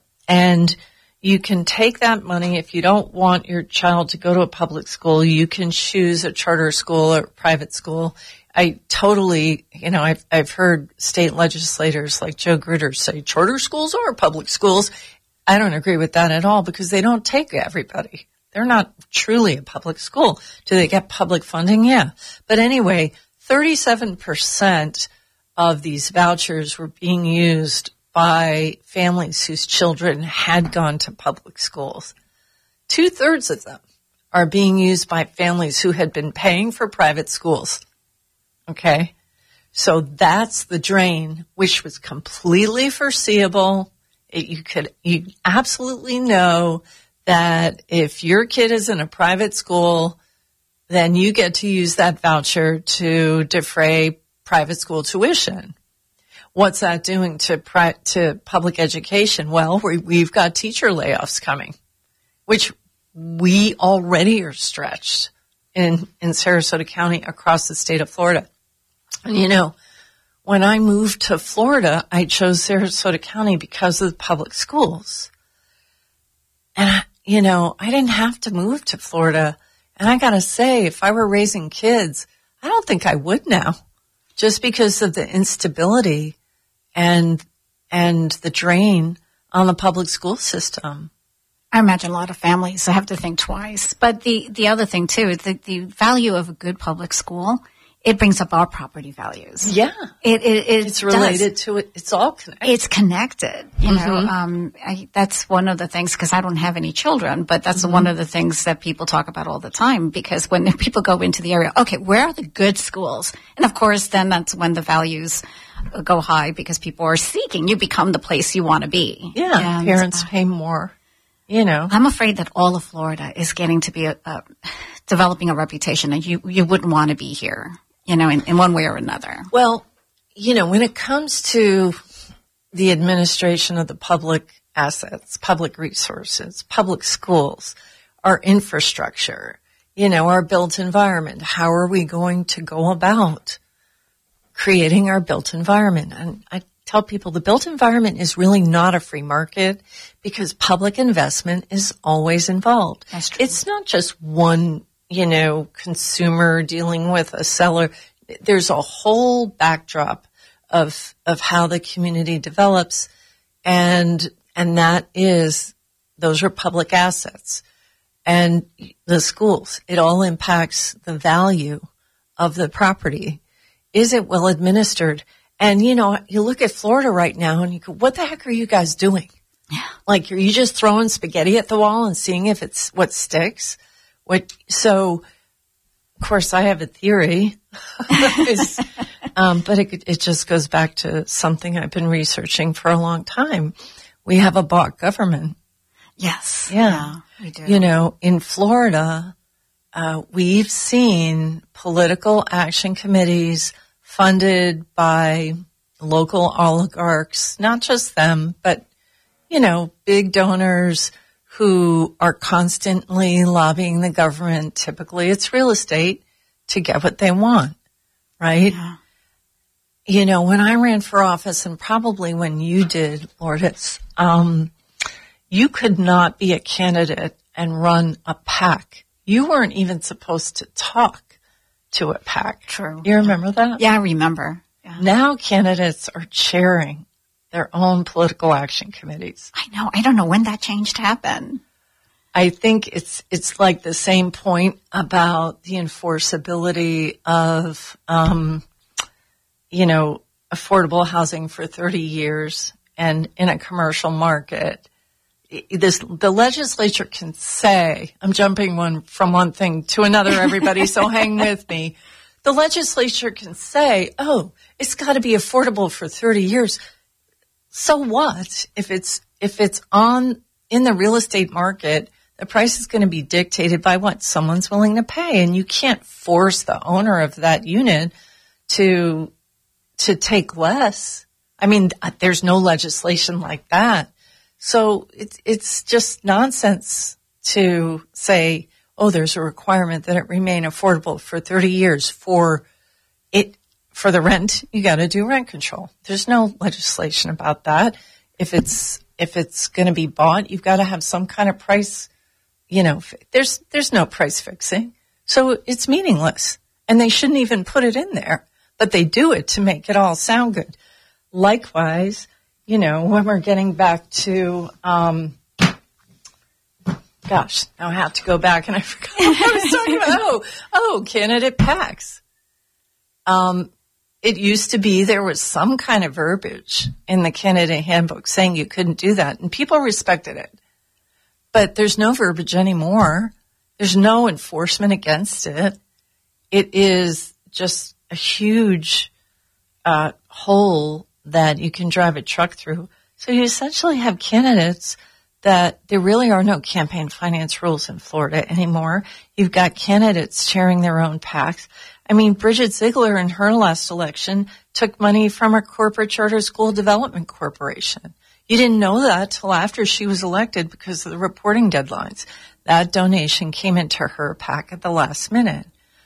And you can take that money. If you don't want your child to go to a public school, you can choose a charter school or private school. I totally, you know, I've, I've heard state legislators like Joe Grutter say charter schools are public schools. I don't agree with that at all because they don't take everybody. They're not truly a public school. Do they get public funding? Yeah. But anyway, thirty-seven percent of these vouchers were being used by families whose children had gone to public schools. two-thirds of them are being used by families who had been paying for private schools. Okay? So that's the drain, which was completely foreseeable. It, you could, you absolutely know that if your kid is in a private school, then you get to use that voucher to defray private school tuition. What's that doing to pri- to public education? Well, we, we've got teacher layoffs coming, which we already are stretched in, in Sarasota County across the state of Florida. And you know, when I moved to Florida, I chose Sarasota County because of the public schools. And, I, you know, I didn't have to move to Florida. And I gotta say, if I were raising kids, I don't think I would now, just because of the instability and, and the drain on the public school system. I imagine a lot of families have to think twice. But the, the other thing too is the, the value of a good public school, it brings up our property values. Yeah. It, it, it it's related does. to it. It's all connected. It's connected. You Mm-hmm. know, um, I, that's one of the things, because I don't have any children, but that's mm-hmm. one of the things that people talk about all the time, because when people go into the area, okay, where are the good schools? And of course, then that's when the values go high, because people are seeking. You become the place you want to be. Yeah. And, parents uh, pay more, you know. I'm afraid that all of Florida is getting to be a, a, developing a reputation, and you, you wouldn't want to be here. You know, in, in one way or another. Well, you know, when it comes to the administration of the public assets, public resources, public schools, our infrastructure, you know, our built environment, how are we going to go about creating our built environment? And I tell people the built environment is really not a free market, because public investment is always involved. That's true. It's not just one, you know, consumer dealing with a seller. There's a whole backdrop of, of how the community develops. And, and that is, those are public assets. And the schools, it all impacts the value of the property. Is it well administered? And, you know, you look at Florida right now and you go, what the heck are you guys doing? Yeah. Like, are you just throwing spaghetti at the wall and seeing if it's what sticks? What, so, of course, I have a theory, um, but it, it just goes back to something I've been researching for a long time. We have a bought government. Yes. Yeah. yeah we do. You know, in Florida, uh, we've seen political action committees funded by local oligarchs, not just them, but, you know, big donors who are constantly lobbying the government. Typically it's real estate to get what they want, right? Yeah. You know, when I ran for office, and probably when you did, Lourdes, um, you could not be a candidate and run a PAC. You weren't even supposed to talk to a PAC. True. You remember that? Yeah, I remember. Yeah. Now candidates are chairing their own political action committees. I know. I don't know when that change happened. I think it's it's like the same point about the enforceability of, um, you know, affordable housing for thirty years and in a commercial market. This, the legislature can say, I'm jumping one from one thing to another, everybody, so hang with me. The legislature can say, oh, it's got to be affordable for thirty years. So what if it's, if it's on, in the real estate market, the price is going to be dictated by what someone's willing to pay, and you can't force the owner of that unit to, to take less. I mean, there's no legislation like that. So it's, it's just nonsense to say, oh, there's a requirement that it remain affordable for thirty years. For it, for the rent, you got to do rent control. There's no legislation about that. If it's, if it's going to be bought, you've got to have some kind of price, you know, there's, there's no price fixing. So it's meaningless, and they shouldn't even put it in there, but they do it to make it all sound good. Likewise, you know, when we're getting back to, um, gosh, now I have to go back and I forgot what I was talking about. Oh, oh, candidate PACs. Um, it used to be there was some kind of verbiage in the candidate handbook saying you couldn't do that, and people respected it. but there's no verbiage anymore. There's no enforcement against it. It is just a huge uh, hole that you can drive a truck through. So you essentially have candidates that there really are no campaign finance rules in Florida anymore. You've got candidates chairing their own PACs. I mean, Bridget Ziegler in her last election took money from a corporate charter school development corporation. You didn't know that till after she was elected because of the reporting deadlines. That donation came into her PAC at the last minute.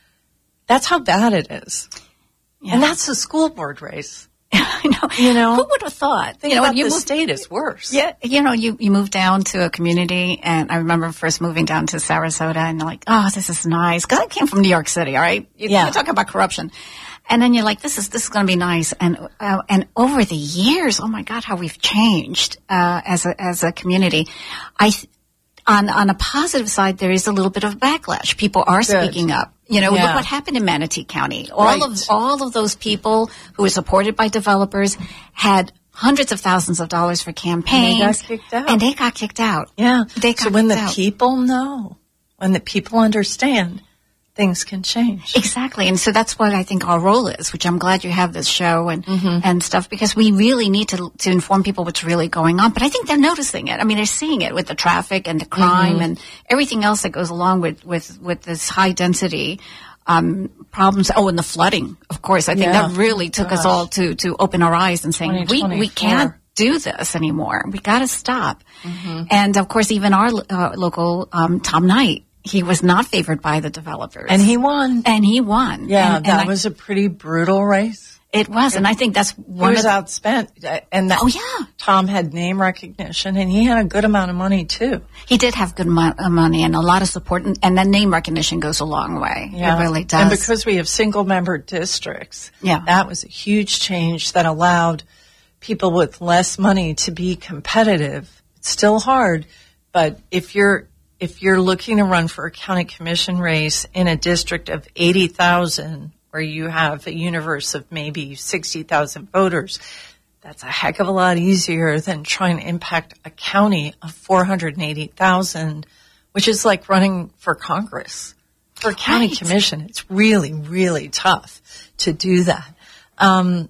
That's how bad it is. Yeah. And that's the school board race. I know. You know, who would have thought? Think you know, about you the moved, state is worse. Yeah, you know, you you move down to a community, and I remember first moving down to Sarasota, and you're like, oh, this is nice. Because I came from New York City, all right? You, yeah. You talk about corruption, and then you're like, this is this is going to be nice. And uh, and over the years, oh my God, how we've changed uh, as a as a community. I. Th- On on a positive side, there is a little bit of backlash. People are Good. speaking up. You know, Yeah. look what happened in Manatee County. All Right. of all of those people who were supported by developers had hundreds of thousands of dollars for campaigns. And they got kicked out. And they got kicked out. Yeah. They got so when kicked the out. people know, when the people understand, things can change. Exactly. And so that's what I think our role is, which I'm glad you have this show and, Mm-hmm. and stuff, because we really need to, to inform people what's really going on. But I think they're noticing it. I mean, they're seeing it with the traffic and the crime Mm-hmm. and everything else that goes along with, with, with this high density, um, problems. Oh, and the flooding, of course. I think Yeah. that really took us Gosh. all to, to open our eyes and saying, we, we can't do this anymore. We got to stop. Mm-hmm. And of course, even our uh, local, um, Tom Knight, he was not favored by the developers. And he won. And he won. Yeah, and, that and I, was a pretty brutal race. it was, and I think that's He one was of outspent. And that, Oh, yeah. Tom had name recognition, and he had a good amount of money, too. he did have good mo- uh, money and a lot of support, and, and that name recognition goes a long way. It really does. And because we have single-member districts, Yeah. that was a huge change that allowed people with less money to be competitive. It's still hard, but if you're if you're looking to run for a county commission race in a district of eighty thousand, where you have a universe of maybe sixty thousand voters, that's a heck of a lot easier than trying to impact a county of four hundred eighty thousand, which is like running for Congress. For a county Right. commission, it's really, really tough to do that. Um,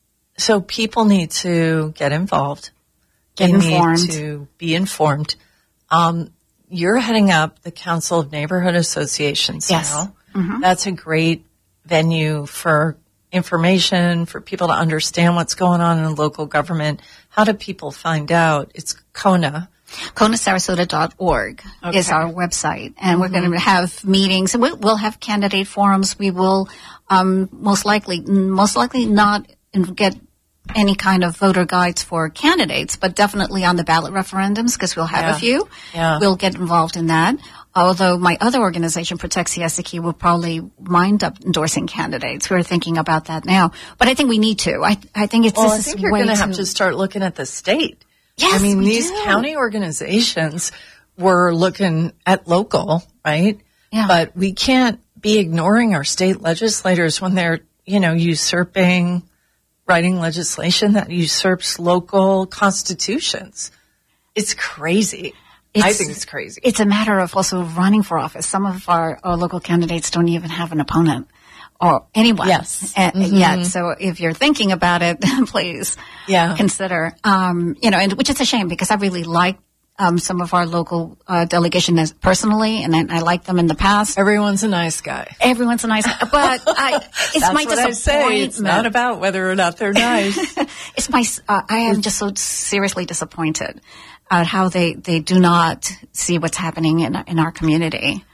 so people need to get involved. Get They informed. need to be informed. Um, you're heading up the Council of Neighborhood Associations Yes. now. Mhm. That's a great venue for information, for people to understand what's going on in local government. How do people find out? It's CONA. Kona Sarasota dot org Okay. is our website, and we're going to have meetings, and we- we'll have candidate forums. We will um, most likely, most likely not get any kind of voter guides for candidates, but definitely on the ballot referendums, because we'll have Yeah. a few. Yeah. We'll get involved in that. Although my other organization, Protect Siesiki, will probably wind up endorsing candidates. We're thinking about that now, but I think we need to. I I think it's. Well, this I is think you're way going to have too- to start looking at the state. Yes, I mean, we these do. county organizations were looking at local, right? Yeah. But we can't be ignoring our state legislators when they're, you know, usurping, writing legislation that usurps local constitutions. It's crazy. I It's- think it's crazy. It's a matter of also running for office. Some of our, our local candidates don't even have an opponent or anyone Yes. uh, Mhm. yet. So if you're thinking about it, please Yeah. consider. Um, you know, and which is a shame because I really like um, some of our local uh, delegation as personally, and I, I like them in the past. Everyone's a nice guy. Everyone's a nice, but I, it's That's my what I say. It's disappointment. not about whether or not they're nice. It's my, uh, I am just so seriously disappointed at how they, they do not see what's happening in, in our community.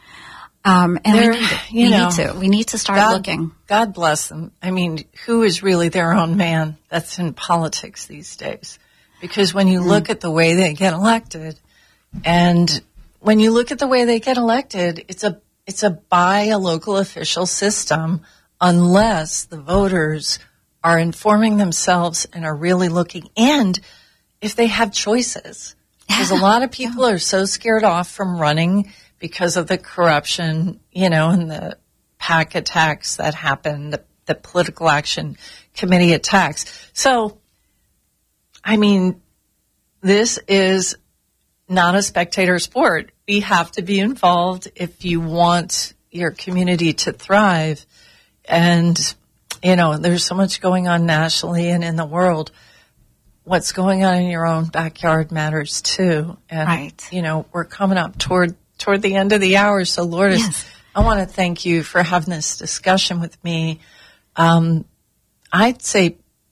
Um, and They're- we, need, you we know, need to, we need to start God, looking. God bless them. I mean, who is really their own man that's in politics these days? Because when you look at the way they get elected, and when you look at the way they get elected, it's a it's a by a local official system unless the voters are informing themselves and are really looking, and if they have choices. Because a lot of people are so scared off from running because of the corruption, you know, and the PAC attacks that happened, the, the political action committee attacks. So, I mean, this is not a spectator sport. We have to be involved if you want your community to thrive. And, you know, there's so much going on nationally and in the world. What's going on in your own backyard matters too. And, right. you know, we're coming up toward, toward the end of the hour. So Lourdes, yes. I want to thank you for having this discussion with me. Um, I'd say,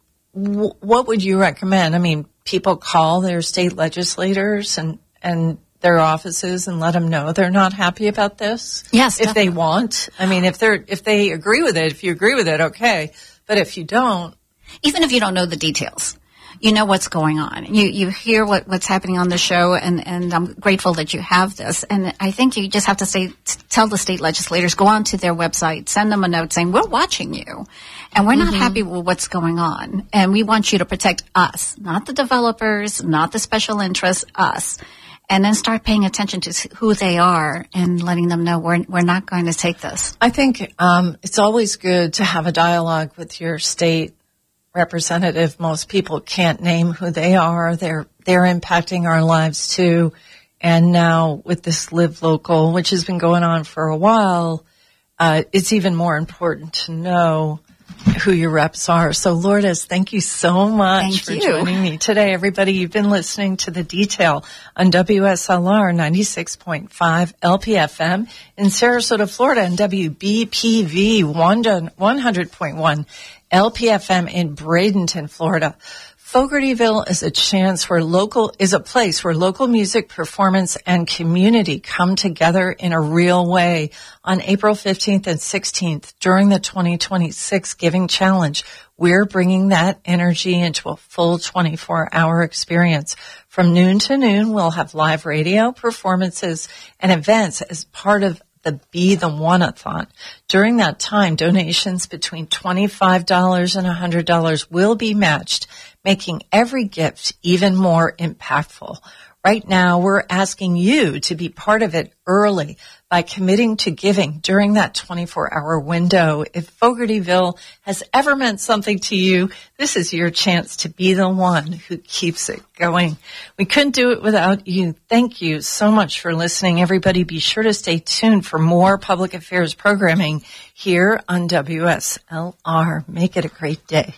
w- what would you recommend? I mean, people call their state legislators and, and their offices and let them know they're not happy about this. Yes, if definitely. they want. I mean, if they're if they agree with it, if you agree with it, okay. But if you don't, even if you don't know the details, you know what's going on. You you hear what, what's happening on the show, and, and I'm grateful that you have this. And I think you just have to say, tell the state legislators, go on to their website, send them a note saying, we're watching you, and we're mm-hmm. not happy with what's going on, and we want you to protect us, not the developers, not the special interests, us. And then start paying attention to who they are and letting them know we're we're not going to take this. I think um, it's always good to have a dialogue with your state representative. Most people can't name who they are. They're they're impacting our lives too. And now with this Live Local, which has been going on for a while, uh, it's even more important to know who your reps are. So Lourdes, thank you so much thank for you. joining me today. Everybody, you've been listening to The Detail on W S L R ninety-six point five L P F M in Sarasota, Florida, and W B P V one hundred point one L P F M in Bradenton, Florida. Fogartyville is a chance where local is a place where local music, performance, and community come together in a real way. On April fifteenth and sixteenth, during the twenty twenty-six Giving Challenge, we're bringing that energy into a full twenty-four hour experience. From noon to noon, we'll have live radio, performances, and events as part of the Be the One-a-thon. During that time, donations between twenty-five dollars and one hundred dollars will be matched, making every gift even more impactful. Right now, we're asking you to be part of it early by committing to giving during that twenty-four hour window. If Fogartyville has ever meant something to you, this is your chance to be the one who keeps it going. We couldn't do it without you. Thank you so much for listening. Everybody, be sure to stay tuned for more public affairs programming here on W S L R. Make it a great day.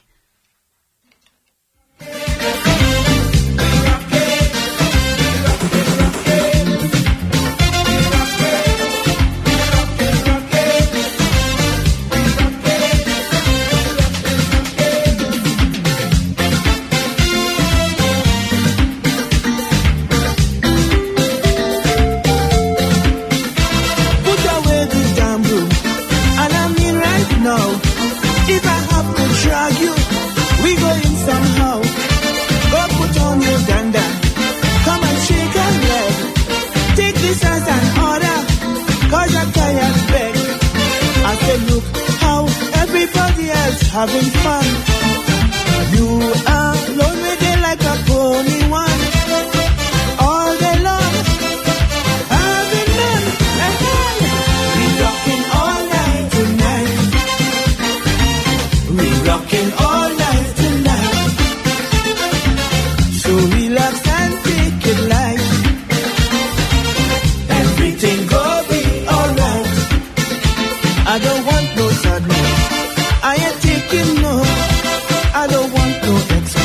If I have to drag you, we go in somehow. Go put on your danda, come and shake a leg. Take this as an order, cause I'm tired back. I said, look how everybody else having fun. You are lonely day like a pony one. All day long, having none. We rocking all night tonight. We rocking all night tonight. So relax and take it light. Everything go be alright. I don't want no sadness. I ain't taking no. I don't want no excuses.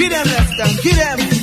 Give them rest and give them.